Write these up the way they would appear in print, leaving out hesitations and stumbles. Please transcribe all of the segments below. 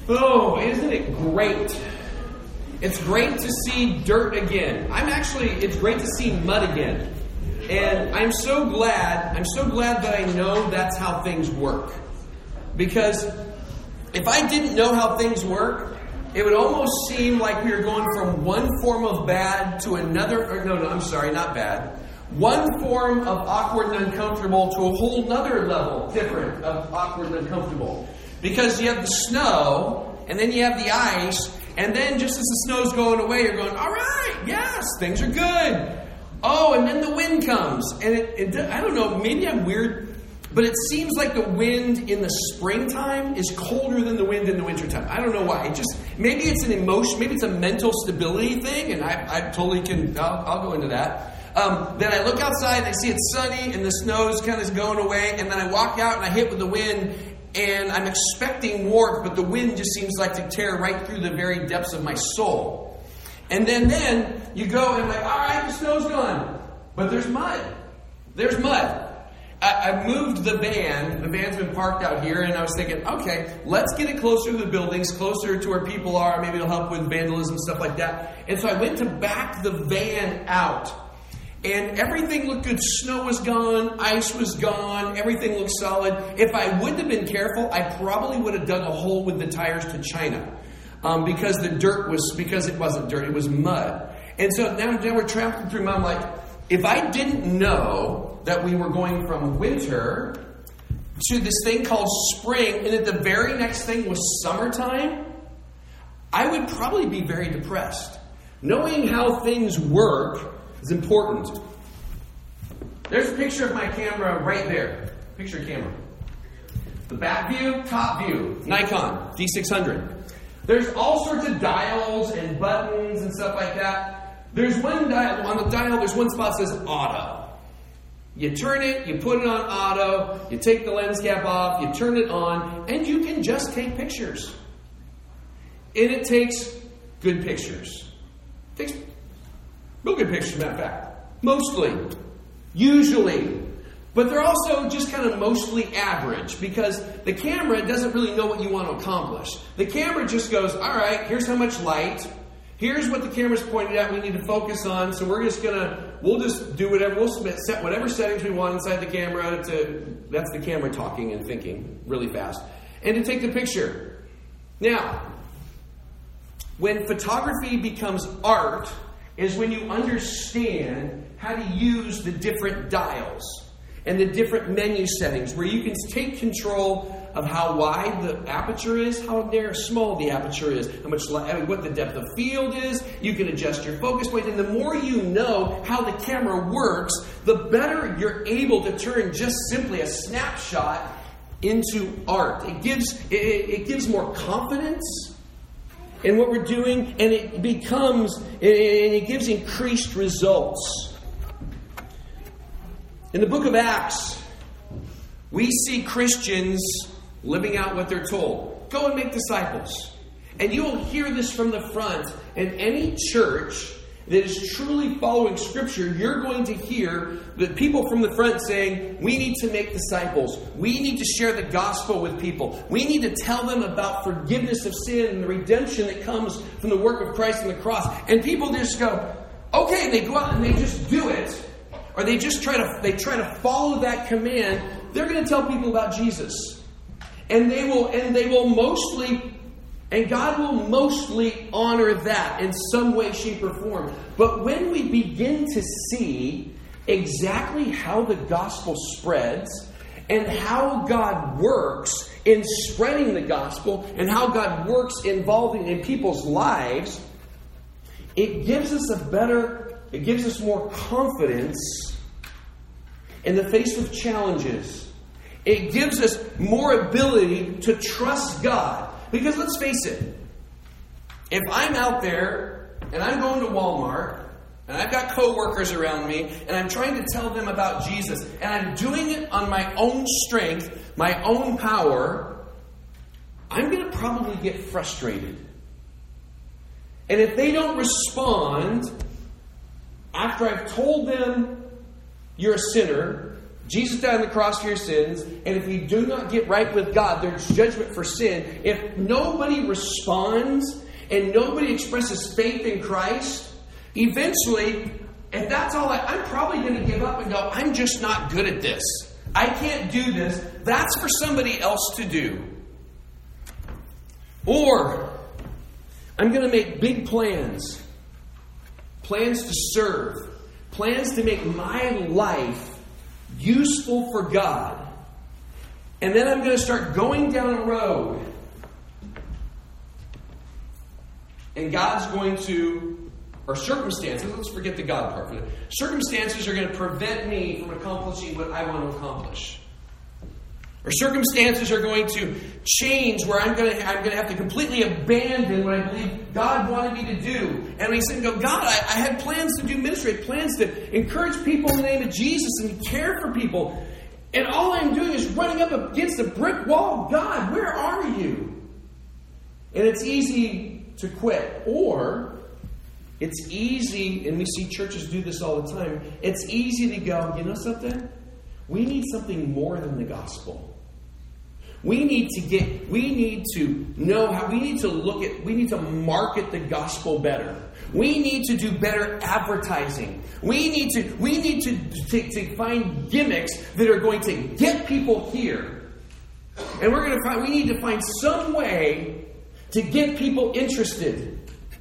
Oh, isn't it great? It's great to see dirt again. It's great to see mud again. And I'm so glad that I know that's how things work. Because if I didn't know how things work, it would almost seem like we were going from one form of bad to another. Not bad. One form of awkward and uncomfortable to a whole nother level different of awkward and uncomfortable. Because you have the snow, and then you have the ice, and then just as the snow's going away, you're going, all right, yes, things are good. Oh, and then the wind comes. And I don't know, maybe I'm weird, but it seems like the wind in the springtime is colder than the wind in the wintertime. I don't know why. Maybe it's an emotion, maybe it's a mental stability thing, and I totally I'll go into that. Then I look outside and I see it's sunny and the snow's kind of going away, and then I walk out and I hit with the wind, and I'm expecting warmth, but the wind just seems like to tear right through the very depths of my soul. And then you go and I'm like, all right, the snow's gone. But there's mud. There's mud. I moved the van. The van's been parked out here, and I was thinking, okay, let's get it closer to the buildings, closer to where people are. Maybe it'll help with vandalism, stuff like that. And so I went to back the van out. And everything looked good. Snow was gone. Ice was gone. Everything looked solid. If I wouldn't have been careful, I probably would have dug a hole with the tires to China. Because it wasn't dirt, it was mud. And so now we're trampling through mud. I'm like, if I didn't know that we were going from winter to this thing called spring, and that the very next thing was summertime, I would probably be very depressed. Knowing how things work is important. There's a picture of my camera right there. Picture camera. The back view, top view, Nikon D600. There's all sorts of dials and buttons and stuff like that. There's one dial, on the dial, there's one spot that says auto. You turn it, you put it on auto, you take the lens cap off, you turn it on, and you can just take pictures. And it takes good pictures. It takes real good pictures, matter of fact. Mostly. Usually. But they're also just kind of mostly average, because the camera doesn't really know what you want to accomplish. The camera just goes, all right, here's how much light. Here's what the camera's pointed at we need to focus on. So we'll just do whatever. We'll set whatever settings we want inside the camera that's the camera talking and thinking really fast. And to take the picture. Now, when photography becomes art is when you understand how to use the different dials and the different menu settings, where you can take control of how wide the aperture is, how small the aperture is, what the depth of field is. You can adjust your focus point, and the more you know how the camera works, the better you're able to turn just simply a snapshot into art. It gives more confidence in what we're doing, and it gives increased results. In the book of Acts, we see Christians living out what they're told. Go and make disciples. And you will hear this from the front. In any church that is truly following Scripture, you're going to hear the people from the front saying, we need to make disciples. We need to share the gospel with people. We need to tell them about forgiveness of sin and the redemption that comes from the work of Christ on the cross. And people just go, okay, and they go out and they just do it. Or they just try to follow that command. They're going to tell people about Jesus. And God will mostly honor that in some way, shape, or form. But when we begin to see exactly how the gospel spreads and how God works in spreading the gospel and how God works involving in people's lives, it gives us more confidence in the face of challenges. It gives us more ability to trust God. Because let's face it, if I'm out there and I'm going to Walmart and I've got coworkers around me and I'm trying to tell them about Jesus and I'm doing it on my own strength, my own power, I'm going to probably get frustrated. And if they don't respond after I've told them you're a sinner, Jesus died on the cross for your sins, and if you do not get right with God, there's judgment for sin. If nobody responds and nobody expresses faith in Christ, eventually, if that's all I'm probably going to give up and go, I'm just not good at this. I can't do this. That's for somebody else to do. Or, I'm going to make big plans. Plans to serve. Plans to make my life useful for God. And then I'm going to start going down a road. And God's going to, or circumstances, let's forget the God part for it. Circumstances are going to prevent me from accomplishing what I want to accomplish. Or circumstances are going to change where I'm going to have to completely abandon what I believe God wanted me to do. And we said, God, I had plans to do ministry, I had plans to encourage people in the name of Jesus and care for people. And all I'm doing is running up against a brick wall. God, where are you? And it's easy to quit. Or it's easy, and we see churches do this all the time, it's easy to go, you know something? We need something more than the gospel. We need to know how, we need to market the gospel better. We need to do better advertising. We need to find gimmicks that are going to get people here. And we need to find some way to get people interested.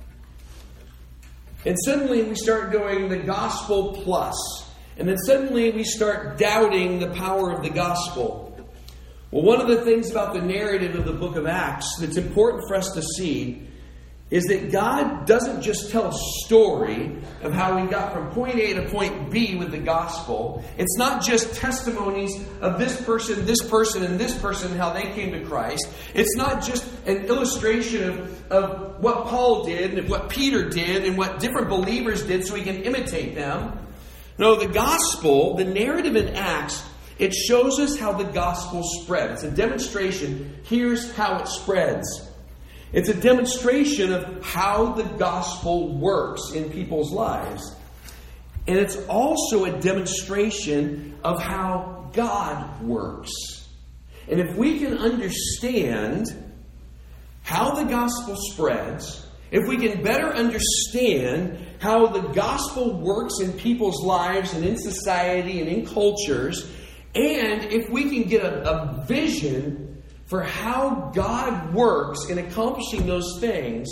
And suddenly we start going the gospel plus. And then suddenly we start doubting the power of the gospel. Well, one of the things about the narrative of the book of Acts that's important for us to see is that God doesn't just tell a story of how we got from point A to point B with the gospel. It's not just testimonies of this person, and this person, and how they came to Christ. It's not just an illustration of what Paul did and what Peter did and what different believers did so we can imitate them. No, the gospel, the narrative in Acts, it shows us how the gospel spread. It's a demonstration. Here's how it spreads. It's a demonstration of how the gospel works in people's lives. And it's also a demonstration of how God works. And if we can understand how the gospel spreads, if we can better understand how the gospel works in people's lives and in society and in cultures, and if we can get a vision for how God works in accomplishing those things,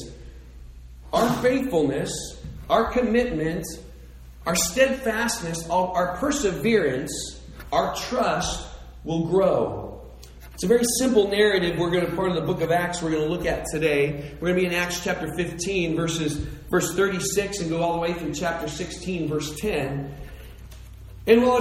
our faithfulness, our commitment, our steadfastness, our perseverance, our trust will grow. It's a very simple narrative part of the book of Acts we're going to look at today. We're going to be in Acts chapter 15, verse 36, and go all the way through chapter 16, verse 10. And while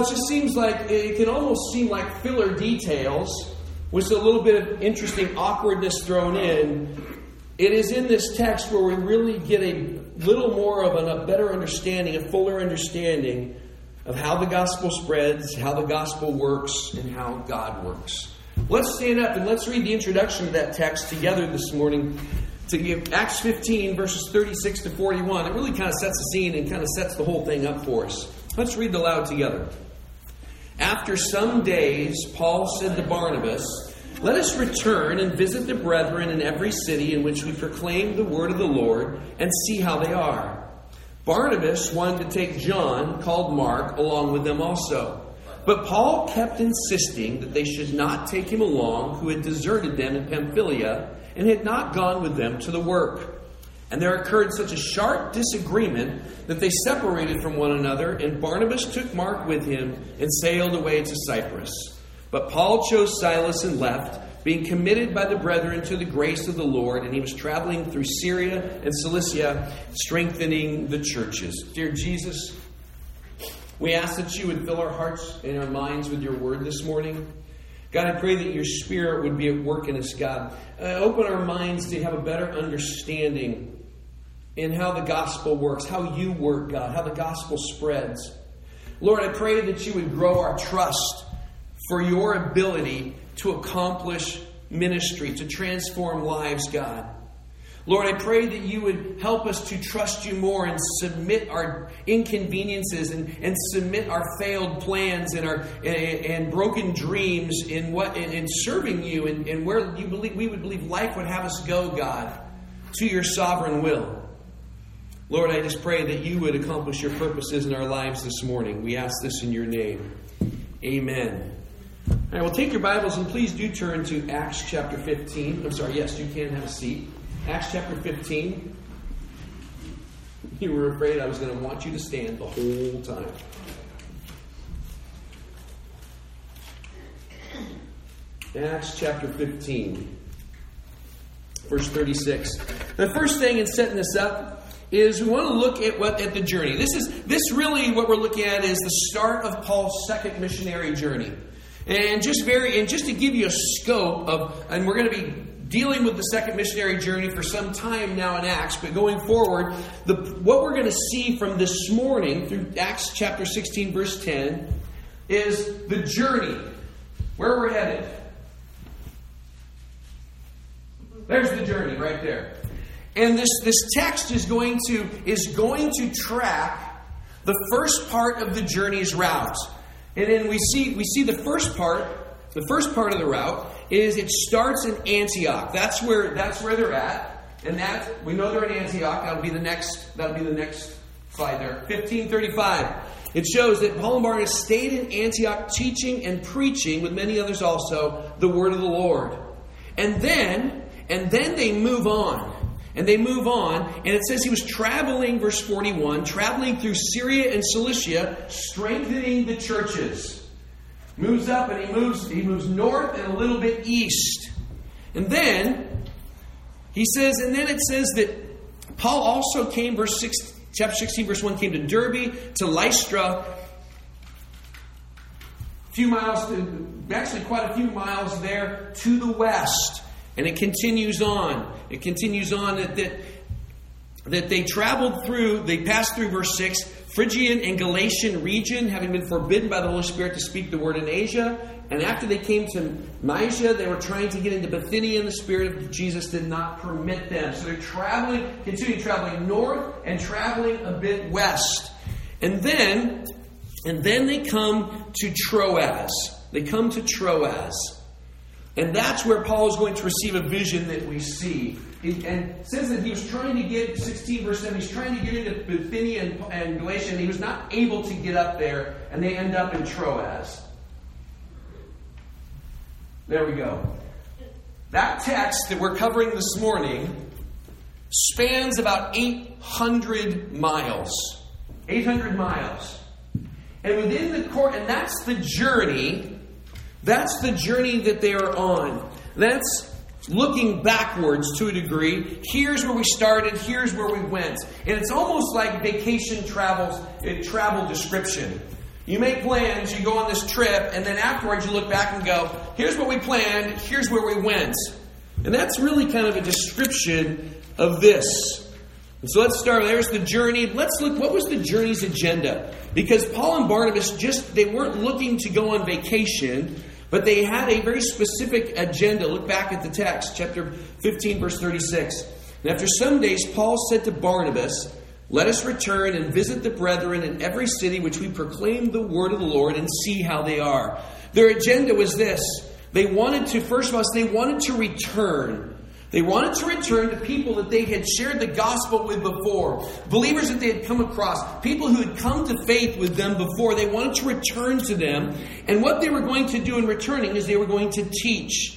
it can almost seem like filler details, with a little bit of interesting awkwardness thrown in, it is in this text where we really get a little more of a better understanding, a fuller understanding of how the gospel spreads, how the gospel works, and how God works. Let's stand up and let's read the introduction to that text together this morning. To give Acts 15, verses 36 to 41. It really kind of sets the scene and kind of sets the whole thing up for us. Let's read aloud together. After some days, Paul said to Barnabas, "Let us return and visit the brethren in every city in which we proclaim the word of the Lord and see how they are." Barnabas wanted to take John, called Mark, along with them also. But Paul kept insisting that they should not take him along, who had deserted them in Pamphylia and had not gone with them to the work. And there occurred such a sharp disagreement that they separated from one another, and Barnabas took Mark with him and sailed away to Cyprus. But Paul chose Silas and left, being committed by the brethren to the grace of the Lord, and he was traveling through Syria and Cilicia, strengthening the churches. Dear Jesus, we ask that you would fill our hearts and our minds with your word this morning. God, I pray that your Spirit would be at work in us, God. Open our minds to have a better understanding in how the gospel works, how you work, God, how the gospel spreads. Lord, I pray that you would grow our trust for your ability to accomplish ministry, to transform lives, God. Lord, I pray that you would help us to trust you more and submit our inconveniences and submit our failed plans and our and broken dreams in serving you and where we would believe life would have us go, God, to your sovereign will. Lord, I just pray that you would accomplish your purposes in our lives this morning. We ask this in your name. Amen. All right, well, take your Bibles and please do turn to Acts chapter 15. I'm sorry, yes, you can have a seat. Acts chapter 15. You were afraid I was going to want you to stand the whole time. Acts chapter 15, verse 36. The first thing in setting this up is we want to look at the journey. This really what we're looking at is the start of Paul's second missionary journey. And just to give you a scope of, and we're going to be dealing with the second missionary journey for some time now in Acts, but going forward, what we're going to see from this morning through Acts chapter 16, verse 10, is the journey, where we're headed. There's the journey right there. And this text is going to track the first part of the journey's route. And then we see the first part. The first part of the route is it starts in Antioch. That's where they're at, and that we know they're in Antioch. That'll be the next slide there. 1535. It shows that Paul and Barnabas stayed in Antioch, teaching and preaching with many others also the word of the Lord. And then they move on. And they move on, and it says he was traveling, verse 41, traveling through Syria and Cilicia, strengthening the churches. Moves up and he moves north and a little bit east. And then it says that Paul also came, chapter 16, verse 1, came to Derbe, to Lystra, quite a few miles there to the west. And it continues on. It continues on that they traveled through, they passed through, verse 6, Phrygian and Galatian region, having been forbidden by the Holy Spirit to speak the word in Asia. And after they came to Mysia, they were trying to get into Bithynia, and the Spirit of Jesus did not permit them. So they're continuing traveling north and traveling a bit west. And then they come to Troas. They come to Troas. And that's where Paul is going to receive a vision that we see. And it says that he was trying to get, 16 verse 7, he's trying to get into Bithynia and Galatia, and he was not able to get up there, and they end up in Troas. There we go. That text that we're covering this morning spans about 800 miles. 800 miles. And within the court, and that's the journey. That's the journey that they are on. That's looking backwards to a degree. Here's where we started. Here's where we went. And it's almost like vacation travel description. You make plans, you go on this trip, and then afterwards you look back and go, here's what we planned, here's where we went. And that's really kind of a description of this. And so let's start. There's the journey. Let's look, what was the journey's agenda? Because Paul and Barnabas they weren't looking to go on vacation, but they had a very specific agenda. Look back at the text, chapter 15, verse 36. And after some days, Paul said to Barnabas, let us return and visit the brethren in every city which we proclaim the word of the Lord and see how they are. Their agenda was this. They wanted to return. They wanted to return to people that they had shared the gospel with before. Believers that they had come across. People who had come to faith with them before. They wanted to return to them. And what they were going to do in returning is they were going to teach.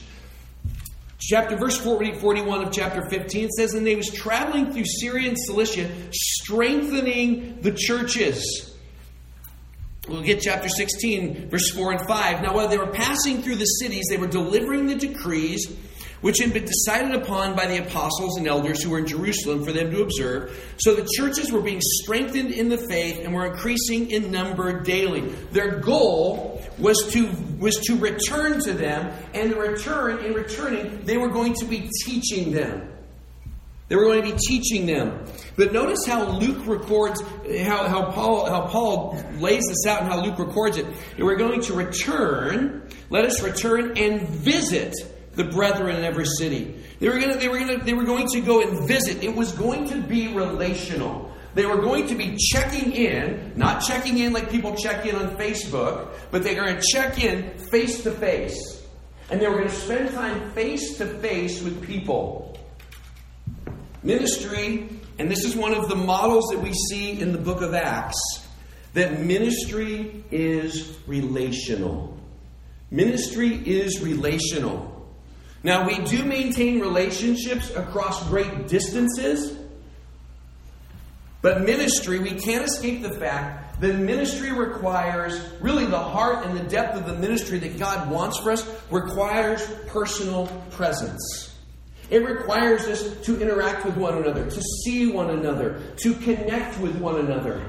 Verse 41 of chapter 15 says, and they was traveling through Syria and Cilicia, strengthening the churches. We'll get chapter 16, verse 4 and 5. Now, while they were passing through the cities, they were delivering the decrees which had been decided upon by the apostles and elders who were in Jerusalem for them to observe. So the churches were being strengthened in the faith and were increasing in number daily. Their goal was to return to them, and in returning, they were going to be teaching them. They were going to be teaching them. But notice how Luke records, how Paul lays this out and how Luke records it. They were going to return, let us return and visit the brethren in every city. They were going to go and visit. It was going to be relational. They were going to be checking in, not checking in like people check in on Facebook, but they were going to check in face to face. And they were going to spend time face to face with people. Ministry, and this is one of the models that we see in the book of Acts, that ministry is relational. Ministry is relational. Now, we do maintain relationships across great distances, but ministry, we can't escape the fact that ministry requires, really the heart and the depth of the ministry that God wants for us, requires personal presence. It requires us to interact with one another, to see one another, to connect with one another.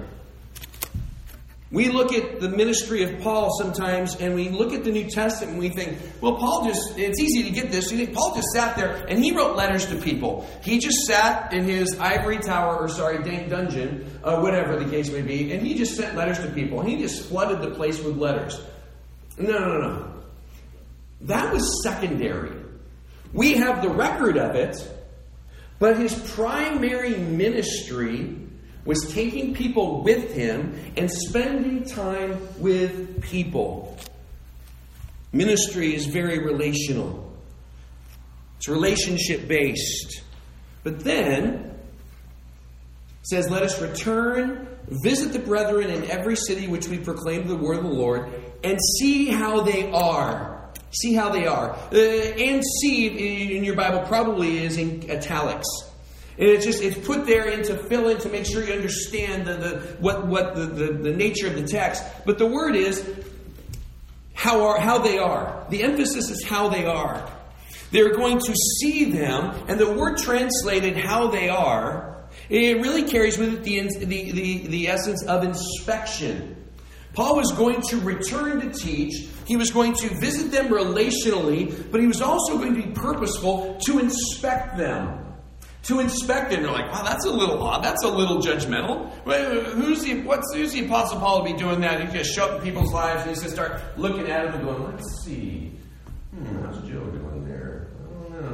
We look at the ministry of Paul sometimes, and we look at the New Testament and we think, well, it's easy to get this. You think Paul just sat there and he wrote letters to people. He just sat in his ivory tower, dungeon, whatever the case may be, and he just sent letters to people. And he just flooded the place with letters. No. That was secondary. We have the record of it, but his primary ministry was taking people with him and spending time with people. Ministry is very relational. It's relationship-based. But then, it says, let us return, visit the brethren in every city which we proclaim the word of the Lord, and see how they are. See how they are. And see in your Bible probably is in italics. And it's put there to fill in to make sure you understand the nature of the text. But the word is how they are. The emphasis is how they are. They're going to see them, and the word translated how they are, it really carries with it the essence of inspection. Paul was going to return to teach. He was going to visit them relationally, but he was also going to be purposeful to inspect them. To inspect them. They're like, wow, that's a little odd. That's a little judgmental. Who's the Apostle Paul to be doing that? He just show up in people's lives and he's going to start looking at them and going, let's see. How's Joe doing there? I don't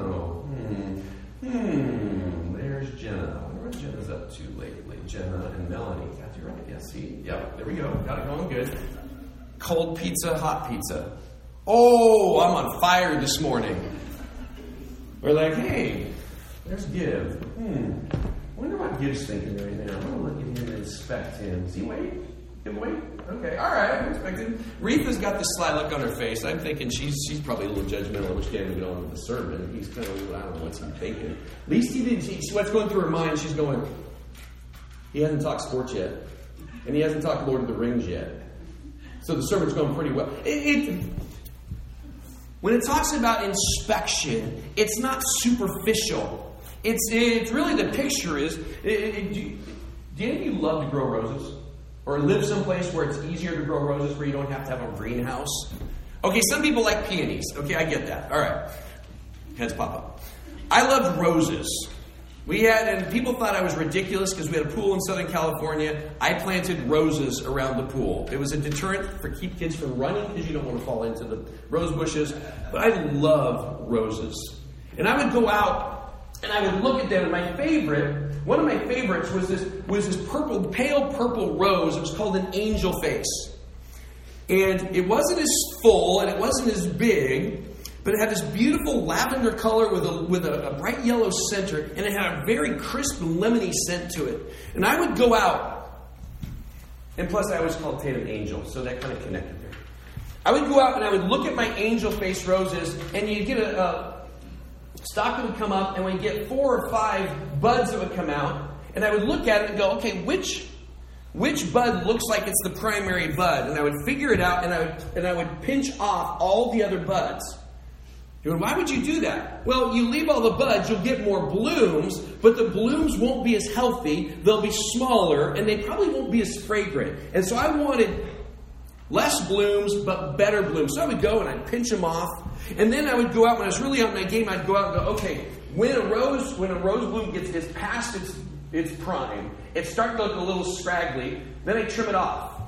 know. There's Jenna. I wonder what Jenna's up to lately. Jenna and Melanie. Got you right. Yeah, see? Yep, there we go. Got it going good. Cold pizza, hot pizza. Oh, I'm on fire this morning. We're like, hey, there's Giv. I wonder what Giv's thinking right now. I'm going to look at him and inspect him. Is he wait? Give wait? Okay, all right, I'm expecting. Retha's got this sly look on her face. I'm thinking she's probably a little judgmental, which can't even go on with the sermon. He's kind of, I don't know what's he thinking. At least he didn't. What's going through her mind, she's going, he hasn't talked sports yet. And he hasn't talked Lord of the Rings yet. So the sermon's going pretty well. When it talks about inspection, it's not superficial. It's really the picture is, do any of you love to grow roses? Or live someplace where it's easier to grow roses where you don't have to have a greenhouse? Okay, some people like peonies. Okay, I get that. All right. Heads pop up. I loved roses. And people thought I was ridiculous because we had a pool in Southern California. I planted roses around the pool. It was a deterrent for keep kids from running because you don't want to fall into the rose bushes. But I love roses. And I would go out and I would look at them, and one of my favorites was this pale purple rose. It was called an angel face. And it wasn't as full and it wasn't as big, but it had this beautiful lavender color with a bright yellow center, and it had a very crisp lemony scent to it. And I would go out, and plus I always called Tatum Angel, so that kind of connected there. I would go out and I would look at my angel face roses, and you'd get a stalk that would come up, and we'd get 4 or 5 buds that would come out, and I would look at it and go, okay, which bud looks like it's the primary bud? And I would figure it out, and I would pinch off all the other buds. Why would you do that? Well, you leave all the buds, you'll get more blooms, but the blooms won't be as healthy, they'll be smaller, and they probably won't be as fragrant. And so I wanted less blooms, but better blooms. So I would go and I'd pinch them off, and then I would go out, when I was really on my game, I'd go out and go, okay, when a rose bloom gets past its prime, it starts to look a little scraggly, then I trim it off.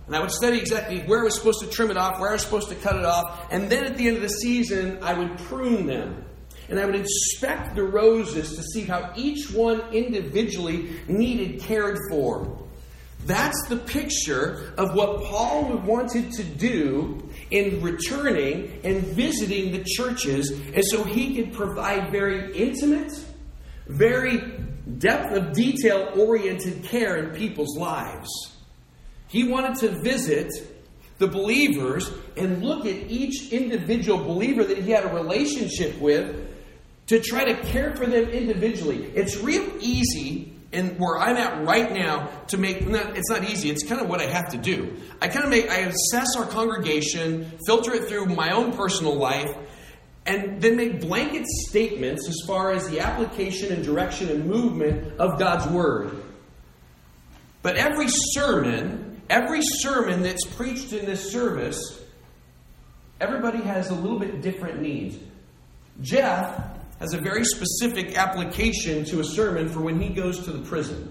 And I would study exactly where I was supposed to trim it off, where I was supposed to cut it off. And then at the end of the season, I would prune them. And I would inspect the roses to see how each one individually needed cared for. That's the picture of what Paul wanted to do in returning and visiting the churches. And so he could provide very intimate, very depth of detail-oriented care in people's lives. He wanted to visit the believers and look at each individual believer that he had a relationship with to try to care for them individually. It's real easy, and where I'm at right now, to make, it's not easy, it's kind of what I have to do. I assess our congregation, filter it through my own personal life, and then make blanket statements as far as the application and direction and movement of God's Word. But every sermon that's preached in this service, everybody has a little bit different needs. Jeff has a very specific application to a sermon for when he goes to the prison.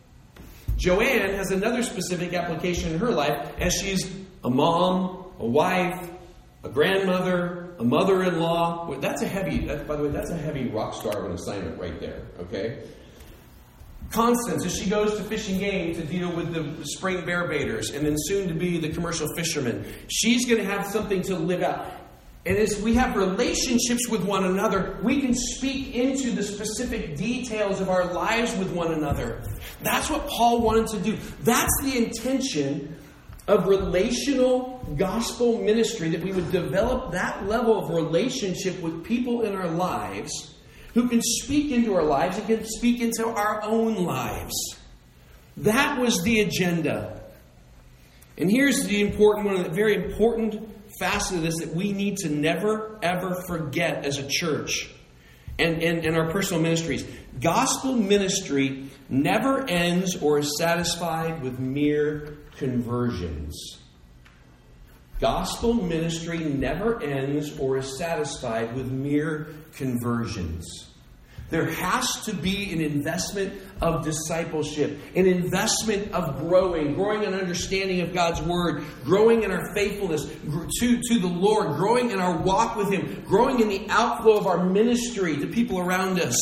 Joanne has another specific application in her life as she's a mom, a wife, a grandmother, a mother-in-law. By the way, that's a heavy rock star of an assignment right there, okay? Constance, as she goes to Fish and Game to deal with the spring bear baiters and then soon to be the commercial fisherman, she's going to have something to live out. And as we have relationships with one another, we can speak into the specific details of our lives with one another. That's what Paul wanted to do. That's the intention of relational gospel ministry, that we would develop that level of relationship with people in our lives who can speak into our lives and can speak into our own lives. That was the agenda. And here's the important one, the very important facet of this that we need to never, ever forget as a church and in our personal ministries. Gospel ministry never ends or is satisfied with mere conversions. Gospel ministry never ends or is satisfied with mere conversions. There has to be an investment of discipleship, an investment of growing in understanding of God's Word, growing in our faithfulness to the Lord, growing in our walk with Him, growing in the outflow of our ministry to people around us.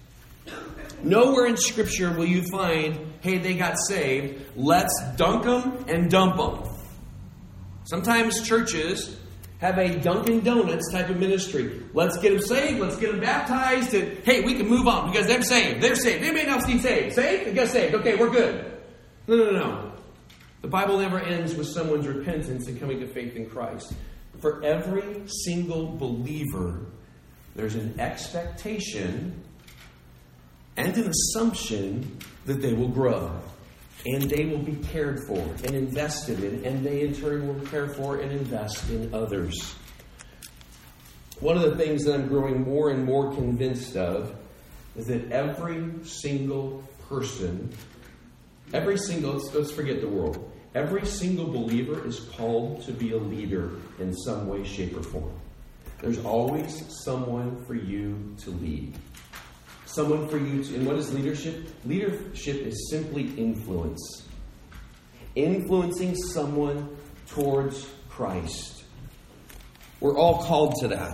Nowhere in Scripture will you find, hey, they got saved, let's dunk them and dump them. Sometimes churches have a Dunkin' Donuts type of ministry. Let's get them saved. Let's get them baptized. And, hey, we can move on because they're saved. They're saved. Anybody else need saved? Saved? They got saved. Okay, we're good. No. The Bible never ends with someone's repentance and coming to faith in Christ. For every single believer, there's an expectation and an assumption that they will grow. And they will be cared for and invested in, and they in turn will care for and invest in others. One of the things that I'm growing more and more convinced of is that every single person, let's forget the world. Every single believer is called to be a leader in some way, shape, or form. There's always someone for you to lead. Someone for you to... And what is leadership? Leadership is simply influence. Influencing someone towards Christ. We're all called to that.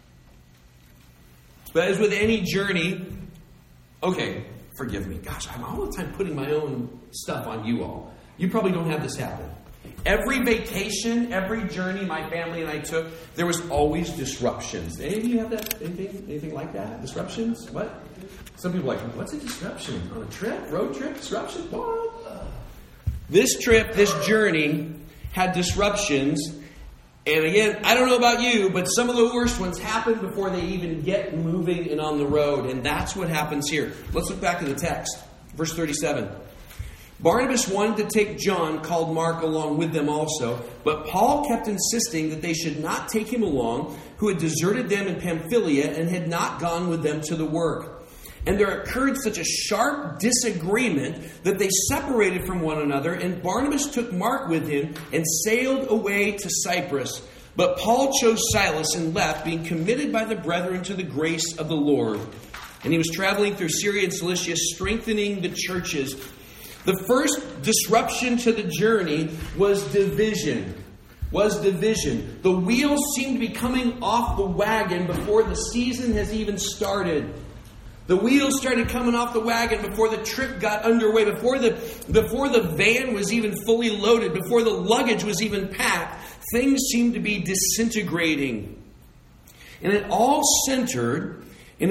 But as with any journey... Okay, forgive me. Gosh, I'm all the time putting my own stuff on you all. You probably don't have this happen. Every vacation, every journey my family and I took, there was always disruptions. Any of you have that? Anything like that? Disruptions? What? Some people are like, what's a disruption? On a trip? Road trip? Disruption? What? This trip, this journey had disruptions. And again, I don't know about you, but some of the worst ones happen before they even get moving and on the road. And that's what happens here. Let's look back to the text. Verse 37. Barnabas wanted to take John, called Mark, along with them also, but Paul kept insisting that they should not take him along, who had deserted them in Pamphylia and had not gone with them to the work. And there occurred such a sharp disagreement that they separated from one another, and Barnabas took Mark with him and sailed away to Cyprus. But Paul chose Silas and left, being committed by the brethren to the grace of the Lord. And he was traveling through Syria and Cilicia, strengthening the churches. The first disruption to the journey was division. The wheels seem to be coming off the wagon before the season has even started. The wheels started coming off the wagon before the trip got underway, before the van was even fully loaded, before the luggage was even packed. Things seemed to be disintegrating. And it all centered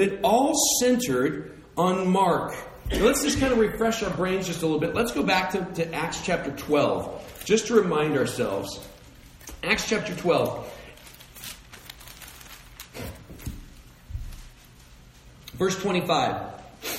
on Mark. Now let's just kind of refresh our brains just a little bit. Let's go back to Acts chapter 12, just to remind ourselves. Acts chapter 12. Verse 25.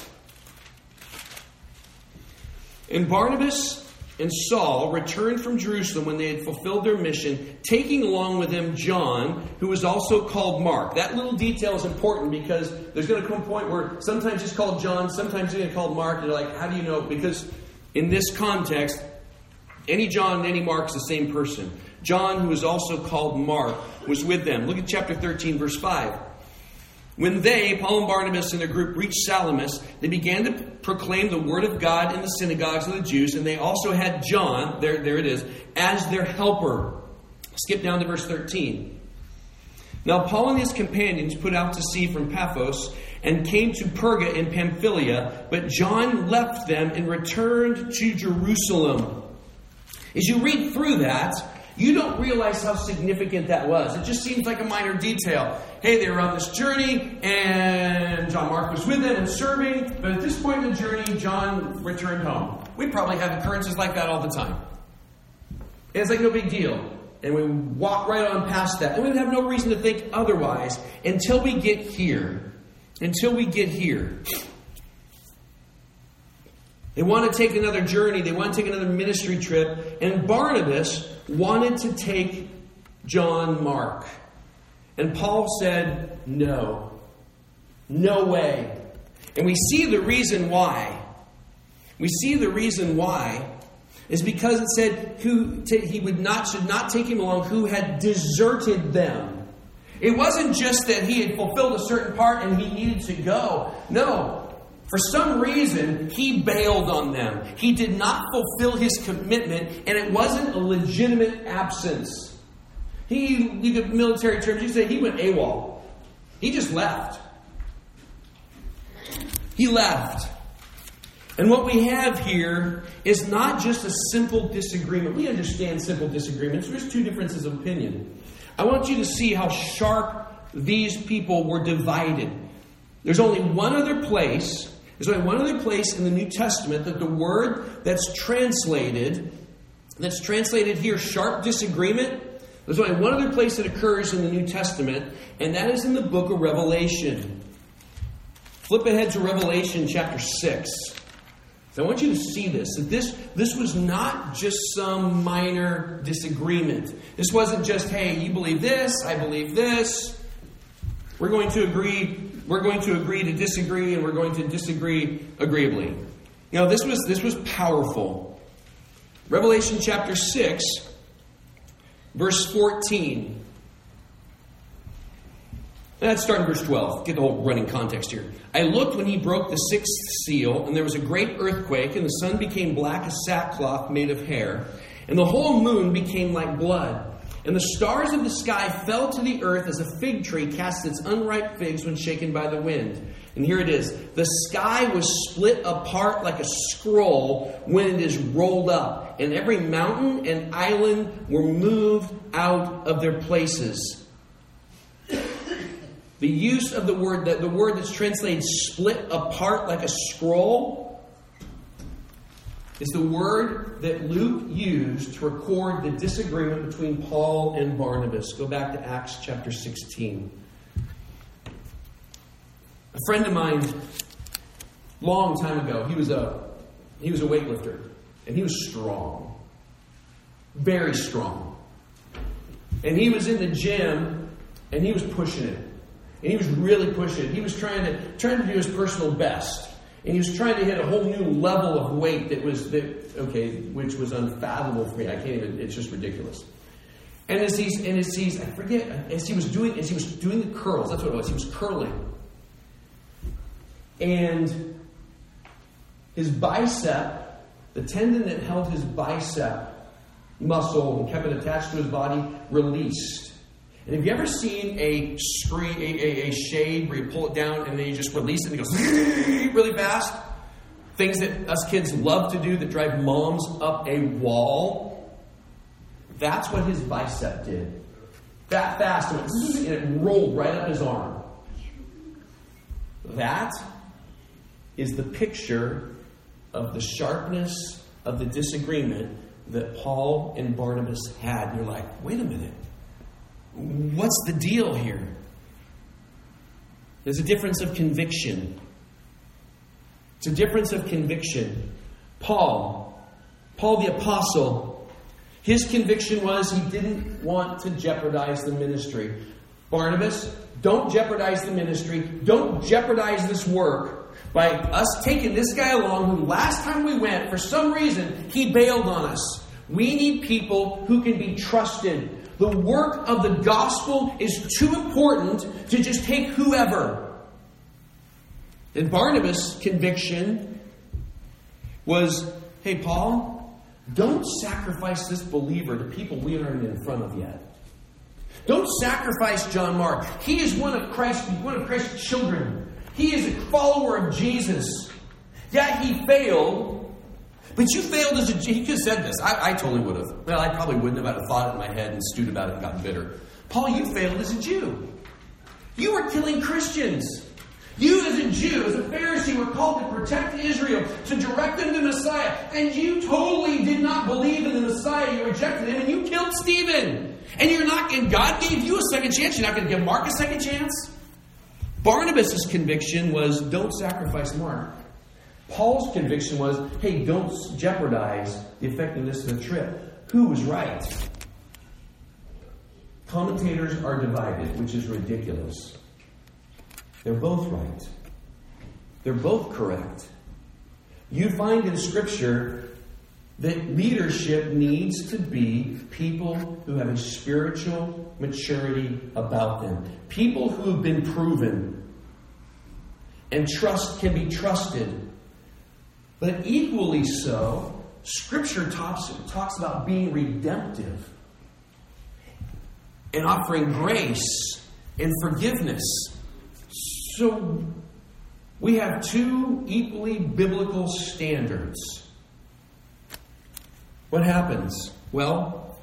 And Barnabas and Saul returned from Jerusalem when they had fulfilled their mission, taking along with them John, who was also called Mark. That little detail is important because there's going to come a point where sometimes he's called John, sometimes he's called Mark. And you're like, how do you know? Because in this context, any John and any Mark is the same person. John, who was also called Mark, was with them. Look at chapter 13, verse 5. When they, Paul and Barnabas and their group, reached Salamis, they began to proclaim the word of God in the synagogues of the Jews, and they also had John, there it is, as their helper. Skip down to verse 13. Now Paul and his companions put out to sea from Paphos and came to Perga in Pamphylia, but John left them and returned to Jerusalem. As you read through that, you don't realize how significant that was. It just seems like a minor detail. Hey, they were on this journey, and John Mark was with them and serving. But at this point in the journey, John returned home. We probably have occurrences like that all the time. And it's like no big deal. And we walk right on past that. And we have no reason to think otherwise until we get here. They want to take another journey. They want to take another ministry trip. And Barnabas wanted to take John Mark. And Paul said, no. No way. And we see the reason why. Is because it said he should not take him along who had deserted them. It wasn't just that he had fulfilled a certain part and he needed to go. No. For some reason, he bailed on them. He did not fulfill his commitment, and it wasn't a legitimate absence. You get military terms, you say he went AWOL. He just left. He left. And what we have here is not just a simple disagreement. We understand simple disagreements. There's two differences of opinion. I want you to see how sharp these people were divided. There's only one other place in the New Testament that the word that's translated here, sharp disagreement, there's only one other place that occurs in the New Testament, and that is in the book of Revelation. Flip ahead to Revelation chapter 6. So I want you to see this. That this was not just some minor disagreement. This wasn't just, hey, you believe this, I believe this. We're going to agree to disagree, and we're going to disagree agreeably. Now, this was powerful. Revelation chapter 6, verse 14. Let's start in verse 12. Get the whole running context here. I looked when he broke the sixth seal, and there was a great earthquake, and the sun became black as sackcloth made of hair, and the whole moon became like blood. And the stars of the sky fell to the earth as a fig tree casts its unripe figs when shaken by the wind. And here it is. The sky was split apart like a scroll when it is rolled up. And every mountain and island were moved out of their places. The use of the word that's translated split apart like a scroll is the word that Luke used to record the disagreement between Paul and Barnabas. Go back to Acts chapter 16. A friend of mine, long time ago, he was a weightlifter, and he was strong, very strong. And he was in the gym, and he was pushing it, and he was really pushing it. He was trying to do his personal best. And he was trying to hit a whole new level of weight which was unfathomable for me. I can't even. It's just ridiculous. And as he was doing the curls, that's what it was. He was curling, and his bicep the tendon that held his bicep muscle and kept it attached to his body released. And have you ever seen a shade where you pull it down and then you just release it and it goes really fast? Things that us kids love to do that drive moms up a wall. That's what his bicep did. That fast, and it rolled right up his arm. That is the picture of the sharpness of the disagreement that Paul and Barnabas had. And you're like, wait a minute. What's the deal here? There's a difference of conviction. It's a difference of conviction. Paul the apostle, his conviction was he didn't want to jeopardize the ministry. Barnabas, don't jeopardize the ministry. Don't jeopardize this work by us taking this guy along who last time we went, for some reason, he bailed on us. We need people who can be trusted. The work of the gospel is too important to just take whoever. And Barnabas' conviction was, hey, Paul, don't sacrifice this believer to people we aren't in front of yet. Don't sacrifice John Mark. He is one of Christ's children. He is a follower of Jesus. Yeah, he failed. But you failed as a Jew. He could have said this. I totally would have. Well, I probably wouldn't have. I'd have thought it in my head and stewed about it and gotten bitter. Paul, you failed as a Jew. You were killing Christians. You as a Jew, as a Pharisee, were called to protect Israel, to direct them to Messiah. And you totally did not believe in the Messiah. You rejected him and you killed Stephen. And God gave you a second chance. You're not going to give Mark a second chance? Barnabas' conviction was, don't sacrifice Mark. Paul's conviction was, hey, don't jeopardize the effectiveness of the trip. Who was right? Commentators are divided, which is ridiculous. They're both right. They're both correct. You find in Scripture that leadership needs to be people who have a spiritual maturity about them. People who have been proven. And trust can be trusted. But equally so, Scripture talks about being redemptive and offering grace and forgiveness. So we have two equally biblical standards. What happens? Well,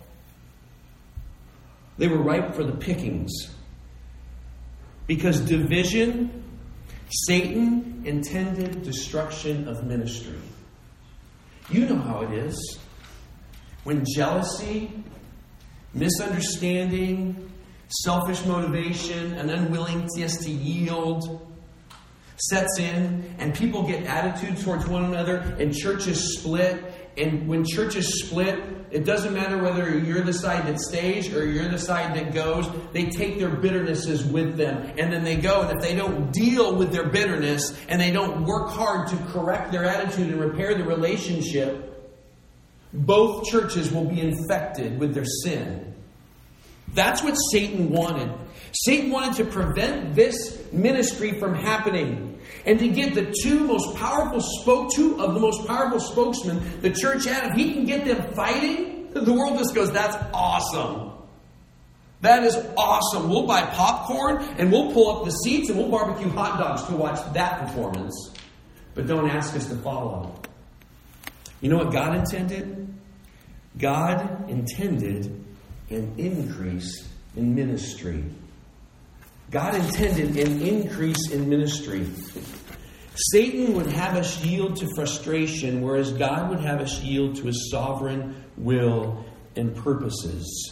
they were ripe for the pickings. Because division, Satan intended destruction of ministry. You know how it is. When jealousy, misunderstanding, selfish motivation, an unwillingness to yield sets in, and people get attitudes towards one another, and churches split. And when churches split, it doesn't matter whether you're the side that stays or you're the side that goes. They take their bitternesses with them. And then they go, and if they don't deal with their bitterness and they don't work hard to correct their attitude and repair the relationship, both churches will be infected with their sin. That's what Satan wanted. Satan wanted to prevent this ministry from happening. And to get the two of the most powerful spokesmen the church had, if he can get them fighting, the world just goes, that's awesome. That is awesome. We'll buy popcorn and we'll pull up the seats and we'll barbecue hot dogs to watch that performance. But don't ask us to follow. You know what God intended? God intended an increase in ministry. God intended an increase in ministry. Satan would have us yield to frustration, whereas God would have us yield to His sovereign will and purposes.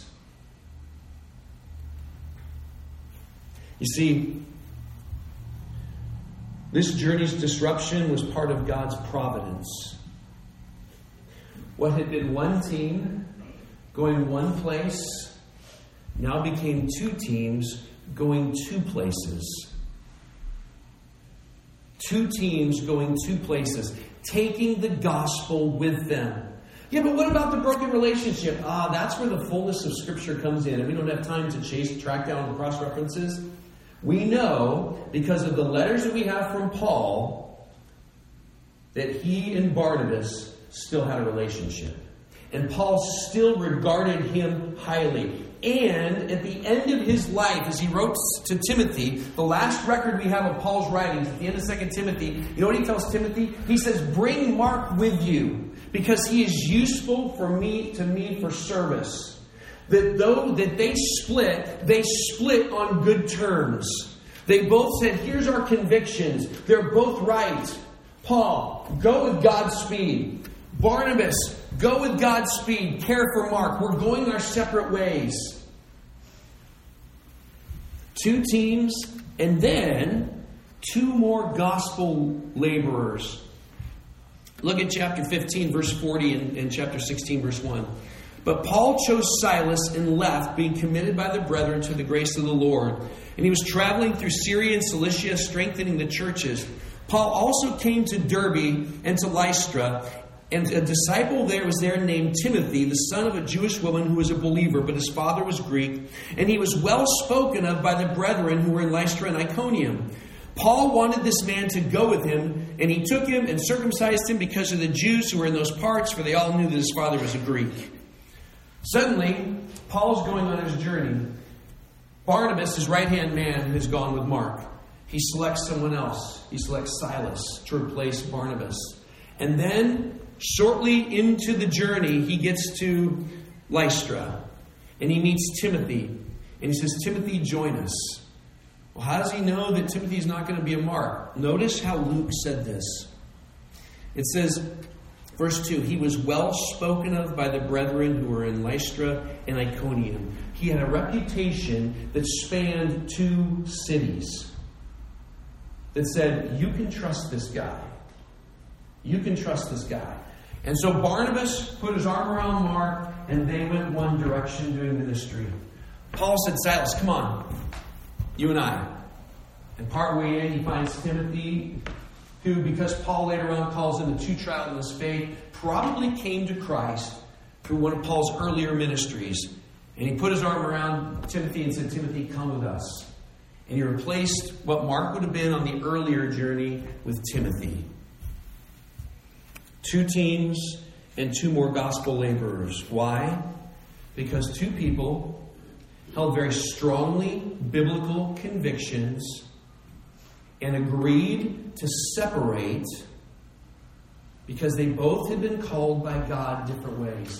You see, this journey's disruption was part of God's providence. What had been one team going one place now became two teams going two places. Two teams going two places, taking the gospel with them. Yeah, but what about the broken relationship? That's where the fullness of Scripture comes in, and we don't have time to track down the cross-references. We know, because of the letters that we have from Paul, that he and Barnabas still had a relationship. And Paul still regarded him highly. And at the end of his life, as he wrote to Timothy, the last record we have of Paul's writings, at the end of 2 Timothy, you know what he tells Timothy? He says, bring Mark with you, because he is useful to me for service. That though that they split on good terms. They both said, here's our convictions. They're both right. Paul, go with God's speed. Barnabas, go with God's speed. Care for Mark. We're going our separate ways. 2 teams, and then 2 more gospel laborers. Look at chapter 15, verse 40, and chapter 16, verse 1. But Paul chose Silas and left, being committed by the brethren to the grace of the Lord. And he was traveling through Syria and Cilicia, strengthening the churches. Paul also came to Derbe and to Lystra, and a disciple there was named Timothy, the son of a Jewish woman who was a believer, but his father was Greek. And he was well spoken of by the brethren who were in Lystra and Iconium. Paul wanted this man to go with him, and he took him and circumcised him because of the Jews who were in those parts, for they all knew that his father was a Greek. Suddenly, Paul's going on his journey. Barnabas, his right-hand man, has gone with Mark. He selects someone else. He selects Silas to replace Barnabas. And then, shortly into the journey, he gets to Lystra. And he meets Timothy. And he says, Timothy, join us. Well, how does he know that Timothy's not going to be a Mark? Notice how Luke said this. It says, verse 2, he was well spoken of by the brethren who were in Lystra and Iconium. He had a reputation that spanned 2 cities. That said, you can trust this guy. You can trust this guy. And so Barnabas put his arm around Mark, and they went one direction doing ministry. Paul said, Silas, come on. You and I. And partway in, he finds Timothy, who, because Paul later on calls him the true child of his faith, probably came to Christ through one of Paul's earlier ministries. And he put his arm around Timothy and said, Timothy, come with us. And he replaced what Mark would have been on the earlier journey with Timothy. 2 teams and 2 more gospel laborers. Why? Because 2 people held very strongly biblical convictions and agreed to separate because they both had been called by God different ways.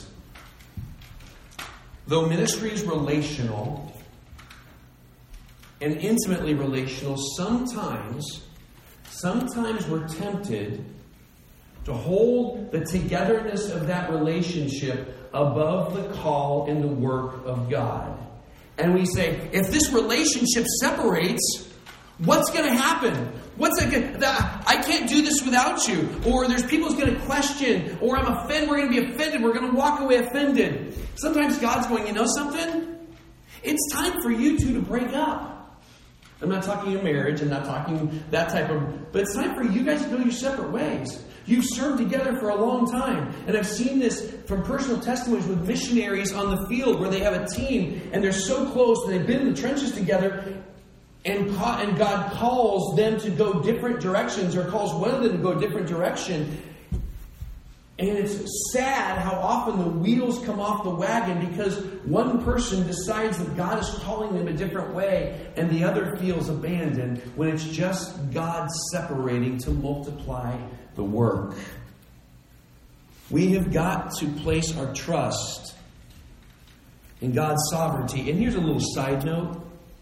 Though ministry is relational and intimately relational, sometimes we're tempted to hold the togetherness of that relationship above the call and the work of God. And we say, if this relationship separates, what's going to happen? I can't do this without you. Or there's people who's going to question. Or I'm offended. We're going to be offended. We're going to walk away offended. Sometimes God's going, you know something? It's time for you 2 to break up. I'm not talking in marriage. I'm not talking that type of... But it's time for you guys to go your separate ways. You've served together for a long time. And I've seen this from personal testimonies with missionaries on the field where they have a team and they're so close and they've been in the trenches together and God calls them to go different directions or calls one of them to go a different direction. And it's sad how often the wheels come off the wagon because one person decides that God is calling them a different way and the other feels abandoned when it's just God separating to multiply the work. We have got to place our trust in God's sovereignty. And here's a little side note.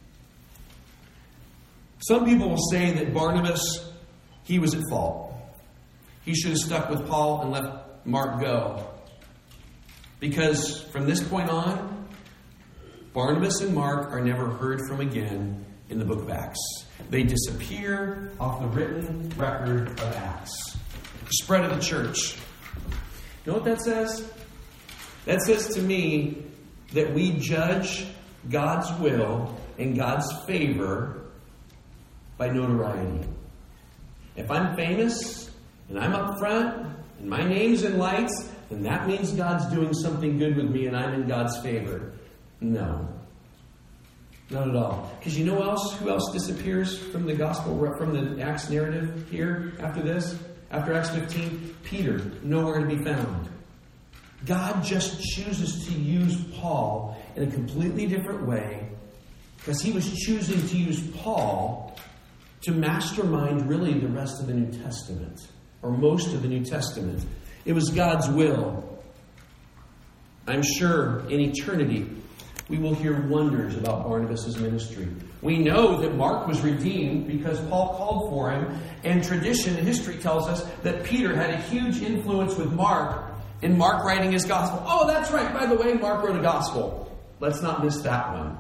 Some people will say that Barnabas, he was at fault. He should have stuck with Paul and let Mark go. Because from this point on, Barnabas and Mark are never heard from again in the book of Acts. They disappear off the written record of Acts. The spread of the church. You know what that says? That says to me that we judge God's will and God's favor by notoriety. If I'm famous and I'm up front and my name's in lights, then that means God's doing something good with me and I'm in God's favor. No. Not at all. Because you know who else disappears from the gospel, from the Acts narrative here after this? after Acts 15? Peter, nowhere to be found. God just chooses to use Paul in a completely different way because he was choosing to use Paul to mastermind really the rest of the New Testament, or most of the New Testament. It was God's will. I'm sure in eternity we will hear wonders about Barnabas' ministry. We know that Mark was redeemed because Paul called for him, and tradition and history tells us that Peter had a huge influence with Mark in Mark writing his gospel. Oh, that's right. By the way, Mark wrote a gospel. Let's not miss that one.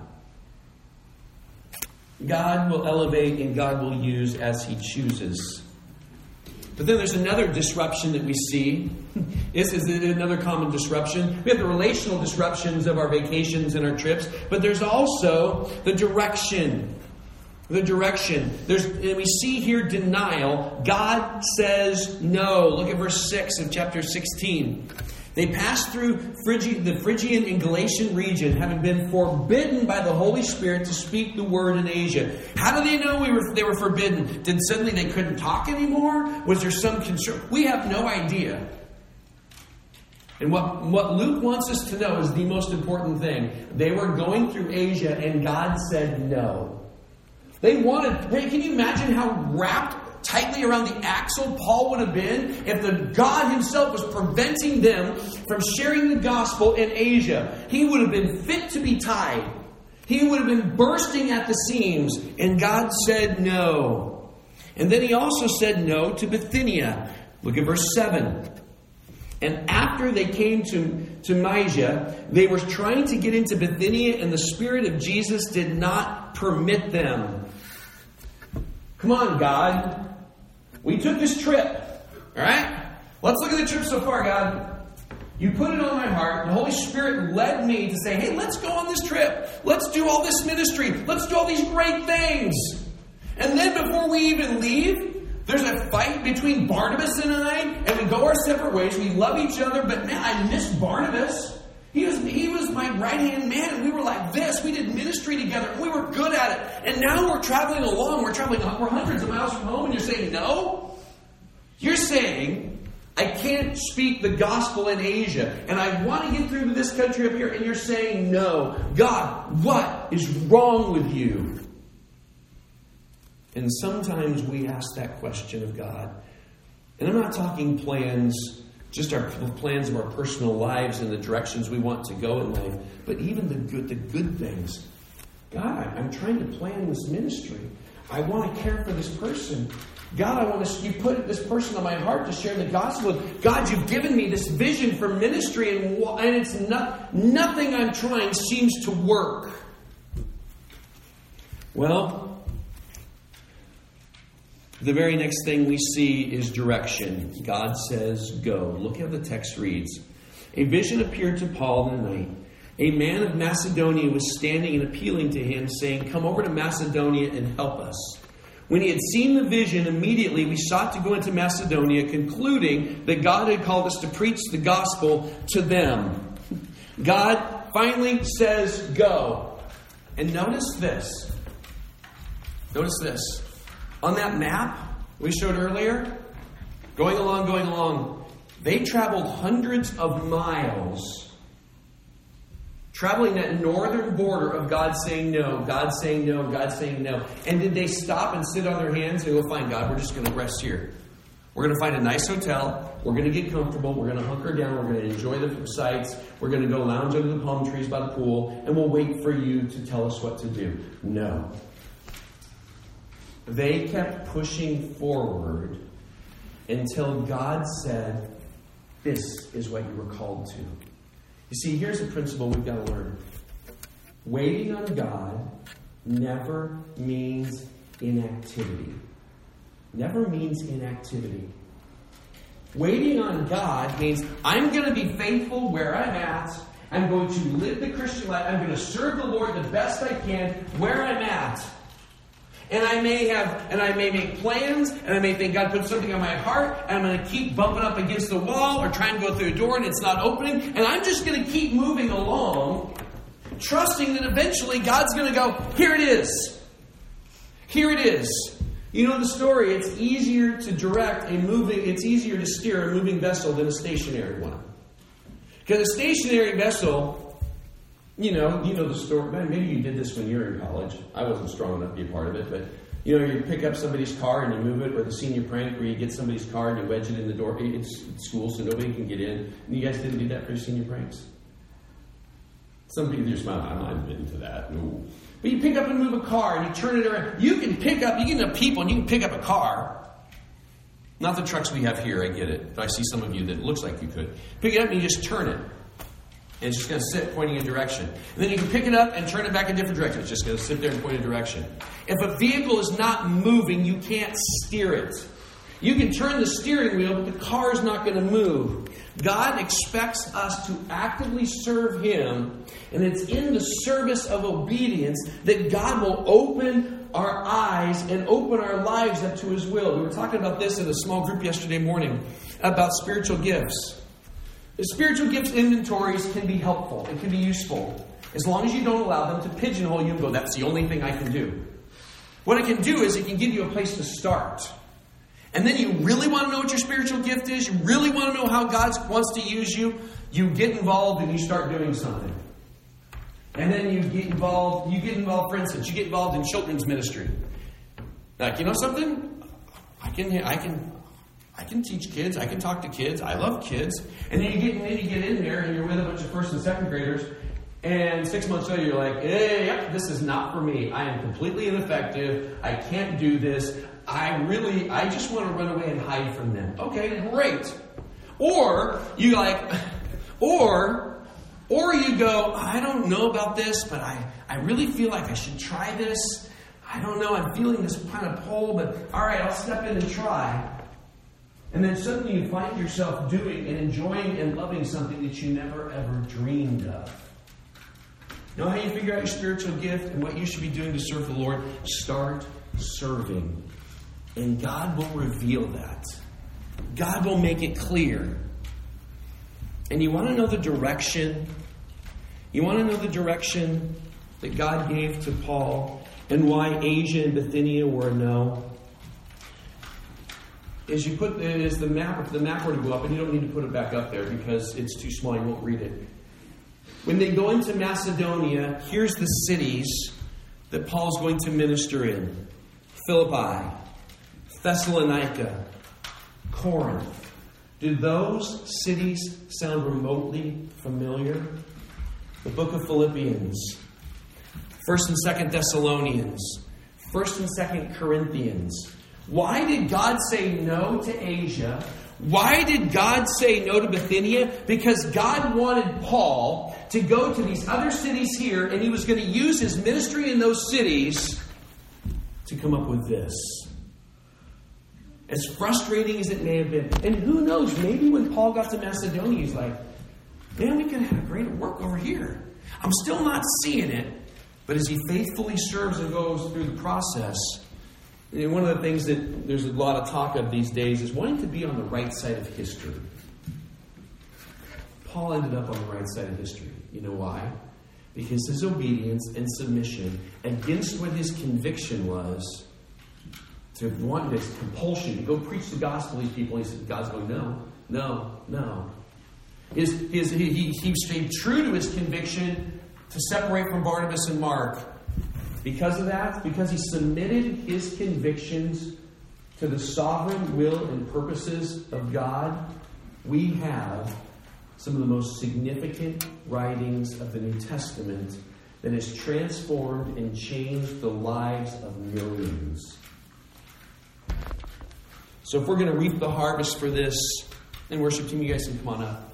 God will elevate and God will use as He chooses. But then there's another disruption that we see. This is another common disruption. We have the relational disruptions of our vacations and our trips, but there's also the direction. The direction. And we see here denial. God says no. Look at verse 6 of chapter 16. They passed through the Phrygian and Galatian region, having been forbidden by the Holy Spirit to speak the word in Asia. How do they know they were forbidden? Did suddenly they couldn't talk anymore? Was there some concern? We have no idea. And what Luke wants us to know is the most important thing. They were going through Asia and God said no. They wanted, can you imagine how wrapped tightly around the axle Paul would have been if the God himself was preventing them from sharing the gospel in Asia? He would have been fit to be tied. He would have been bursting at the seams. And God said no. And then He also said no to Bithynia. Look at verse 7. And after they came to Mysia, they were trying to get into Bithynia, and the Spirit of Jesus did not permit them. Come on, God. We took this trip. All right? Let's look at the trip so far, God. You put it on my heart. The Holy Spirit led me to say, hey, let's go on this trip. Let's do all this ministry. Let's do all these great things. And then before we even leave, there's a fight between Barnabas and I, and we go our separate ways. We love each other, but man, I miss Barnabas. He was my right-hand man, and we were like this. We did ministry together, and we were good at it. And now we're traveling along. We're hundreds of miles from home, and you're saying no? You're saying, I can't speak the gospel in Asia, and I want to get through to this country up here, and you're saying no. God, what is wrong with you? And sometimes we ask that question of God. And I'm not talking plans, just our plans of our personal lives and the directions we want to go in life, but even the good things. God, I'm trying to plan this ministry. I want to care for this person. God, you put this person on my heart to share the gospel. God, you've given me this vision for ministry, and it's nothing I'm trying seems to work. Well, the very next thing we see is direction. God says, go. Look how the text reads. A vision appeared to Paul in the night. A man of Macedonia was standing and appealing to him, saying, come over to Macedonia and help us. When he had seen the vision, immediately we sought to go into Macedonia, concluding that God had called us to preach the gospel to them. God finally says, go. And notice this. Notice this. On that map we showed earlier, going along, they traveled hundreds of miles, traveling that northern border of God saying no, God saying no, God saying no. And did they stop and sit on their hands and go, fine, God, we're just going to rest here. We're going to find a nice hotel. We're going to get comfortable. We're going to hunker down. We're going to enjoy the sights. We're going to go lounge under the palm trees by the pool, and we'll wait for you to tell us what to do. No. They kept pushing forward until God said, this is what you were called to. You see, here's a principle we've got to learn. Waiting on God never means inactivity. Never means inactivity. Waiting on God means I'm going to be faithful where I'm at. I'm going to live the Christian life. I'm going to serve the Lord the best I can where I'm at. And I may make plans, and I may think God put something on my heart, and I'm going to keep bumping up against the wall or trying to go through a door and it's not opening, and I'm just going to keep moving along, trusting that eventually God's going to go, here it is. Here it is. You know the story. It's easier to steer a moving vessel than a stationary one. Because a stationary vessel, you know the story. Maybe you did this when you were in college. I wasn't strong enough to be a part of it, but you pick up somebody's car and you move it, or the senior prank where you get somebody's car and you wedge it in the door. It's school, so nobody can get in. And you guys didn't do that for your senior pranks? Some people just smile. I'm not into that. No. But you pick up and move a car and you turn it around. You get enough people and you can pick up a car. Not the trucks we have here, I get it. I see some of you that looks like you could. Pick it up and you just turn it. And it's just going to sit pointing a direction. And then you can pick it up and turn it back a different direction. It's just going to sit there and point a direction. If a vehicle is not moving, you can't steer it. You can turn the steering wheel, but the car is not going to move. God expects us to actively serve Him, and it's in the service of obedience that God will open our eyes and open our lives up to His will. We were talking about this in a small group yesterday morning about spiritual gifts. The spiritual gifts inventories can be helpful. It can be useful. As long as you don't allow them to pigeonhole you and go, that's the only thing I can do. What it can do is it can give you a place to start. And then you really want to know what your spiritual gift is. You really want to know how God wants to use you. You get involved and you start doing something. And then you get involved, for instance, you get involved in children's ministry. Like, you know something? I can teach kids. I can talk to kids. I love kids. And then you get in there and you're with a bunch of first and second graders. And 6 months later, you're like, hey, yep, this is not for me. I am completely ineffective. I can't do this. I just want to run away and hide from them. Okay, great. Or you go, I don't know about this, but I really feel like I should try this. I don't know, I'm feeling this kind of pull, but all right, I'll step in and try. And then suddenly you find yourself doing and enjoying and loving something that you never ever dreamed of. Know how you figure out your spiritual gift and what you should be doing to serve the Lord? Start serving. And God will reveal that. God will make it clear. And you want to know the direction? You want to know the direction that God gave to Paul and why Asia and Bithynia were a no? If the map were to go up, and you don't need to put it back up there because it's too small, you won't read it. When they go into Macedonia, here's the cities that Paul's going to minister in. Philippi, Thessalonica, Corinth. Do those cities sound remotely familiar? The book of Philippians, 1st and 2nd Thessalonians, 1st and 2nd Corinthians. Why did God say no to Asia? Why did God say no to Bithynia? Because God wanted Paul to go to these other cities here, and he was going to use his ministry in those cities to come up with this. As frustrating as it may have been. And who knows, maybe when Paul got to Macedonia, he's like, man, we could have had greater work over here. I'm still not seeing it. But as he faithfully serves and goes through the process, and one of the things that there's a lot of talk of these days is wanting to be on the right side of history. Paul ended up on the right side of history. You know why? Because his obedience and submission against what his conviction was, to want this compulsion to go preach the gospel to these people, he said, God's going, no. He stayed true to his conviction to separate from Barnabas and Mark. Because of that, because he submitted his convictions to the sovereign will and purposes of God, we have some of the most significant writings of the New Testament that has transformed and changed the lives of millions. So if we're going to reap the harvest for this, and worship team, you guys can come on up.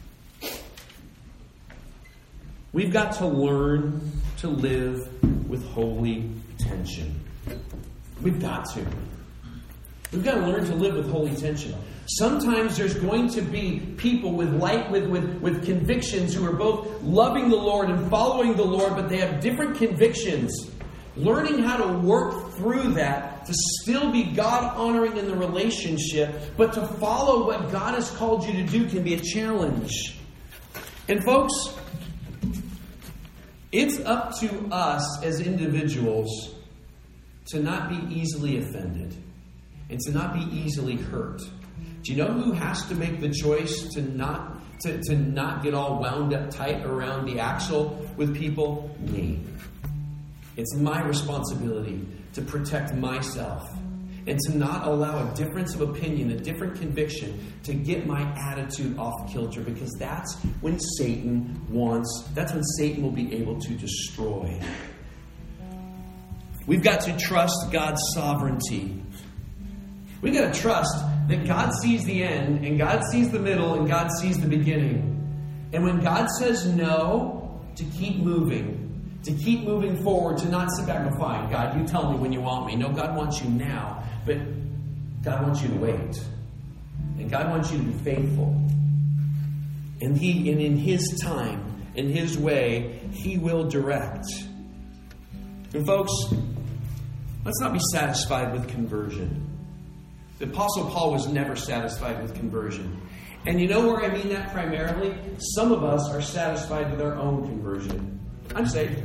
We've got to learn to live with holy tension. We've got to. We've got to learn to live with holy tension. Sometimes there's going to be people with convictions who are both loving the Lord and following the Lord, but they have different convictions. Learning how to work through that to still be God-honoring in the relationship, but to follow what God has called you to do can be a challenge. And folks, it's up to us as individuals to not be easily offended and to not be easily hurt. Do you know who has to make the choice to not get all wound up tight around the axle with people? Me. It's my responsibility to protect myself and to not allow a difference of opinion, a different conviction to get my attitude off kilter, because that's when Satan will be able to destroy. We've got to trust God's sovereignty. We've got to trust that God sees the end, and God sees the middle, and God sees the beginning. And when God says no, to keep moving forward, to not sit back and fine. God, you tell me when you want me. No, God wants you now, but God wants you to wait. And God wants you to be faithful. And in His time, in His way, He will direct. And folks, let's not be satisfied with conversion. The Apostle Paul was never satisfied with conversion. And you know where I mean that primarily? Some of us are satisfied with our own conversion. I'm saved.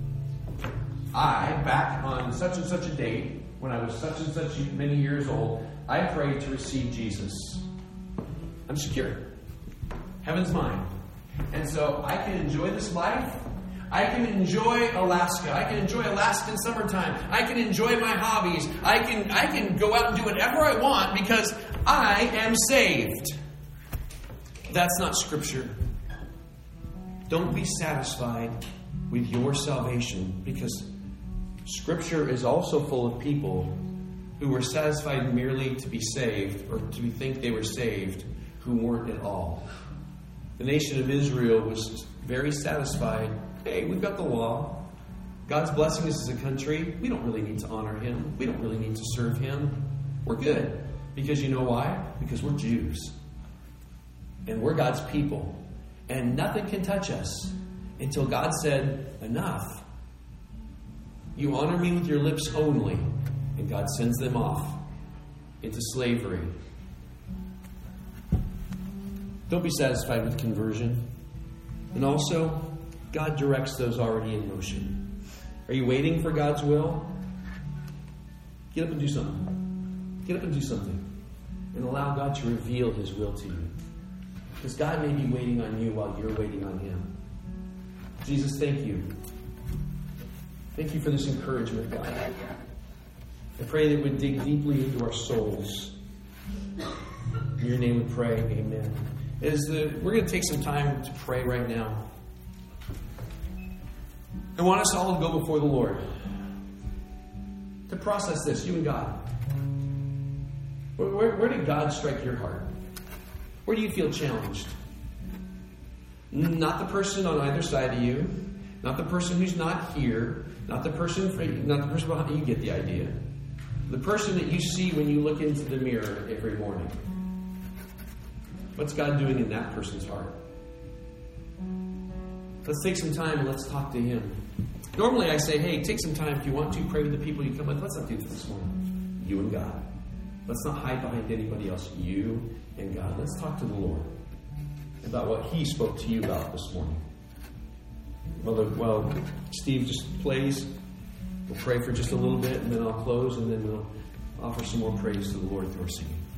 Back on such and such a date, when I was such and such many years old, I prayed to receive Jesus. I'm secure. Heaven's mine. And so I can enjoy this life. I can enjoy Alaska. I can enjoy Alaskan summertime. I can enjoy my hobbies. I can go out and do whatever I want because I am saved. That's not Scripture. Don't be satisfied with your salvation, because Scripture is also full of people who were satisfied merely to be saved or to think they were saved, who weren't at all. The nation of Israel was very satisfied. Hey, we've got the law. God's blessing us as a country. We don't really need to honor Him. We don't really need to serve Him. We're good. Because you know why? Because we're Jews. And we're God's people. And nothing can touch us until God said, enough. You honor me with your lips only. And God sends them off into slavery. Don't be satisfied with conversion. And also, God directs those already in motion. Are you waiting for God's will? Get up and do something. Get up and do something. And allow God to reveal His will to you. Because God may be waiting on you while you're waiting on Him. Jesus, thank you. Thank you for this encouragement, God. I pray that it would dig deeply into our souls. In your name we pray. Amen. We're going to take some time to pray right now. I want us all to go before the Lord. To process this, you and God. Where did God strike your heart? Where do you feel challenged? Not the person on either side of you. Not the person who's not here. Not the person behind you. You get the idea. The person that you see when you look into the mirror every morning. What's God doing in that person's heart? Let's take some time and let's talk to Him. Normally I say, hey, take some time if you want to. Pray with the people you come with. Let's not do this morning. You and God. Let's not hide behind anybody else. You and God. Let's talk to the Lord about what He spoke to you about this morning. Well, Steve just plays. We'll pray for just a little bit, and then I'll close, and then we'll offer some more praise to the Lord through our singing.